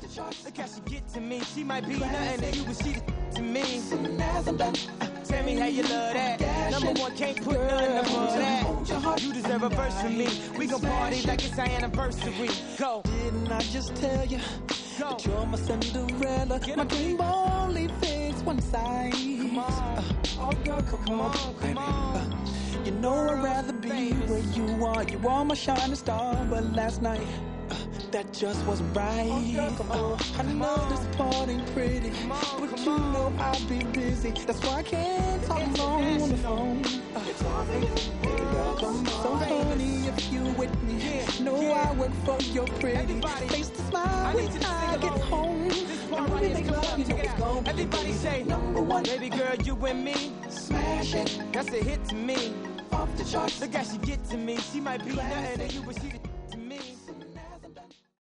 Look how she get to me. She might be nothing to you, but she to me. Tell me how you love that. Number one, can't put nothing above that. You deserve a verse from me. We gon' party like it's our anniversary. Go. Didn't I just tell you that you're my Cinderella? My dream only fits one size. Come on. Oh girl, come on, baby. You know I'd rather be where you are. You are my shining star, but last night that just wasn't right. I know this part ain't pretty, but you know I'll be busy. That's why I can't talk long on the phone. So funny if you with me. Know I work for your pretty face to smile when I get home. I really make love, you know it's gonna be. Everybody say number one, baby girl, you and me. Smash it, that's a hit to me. Off the charts, look how she get to me. She might be nothing to you, but she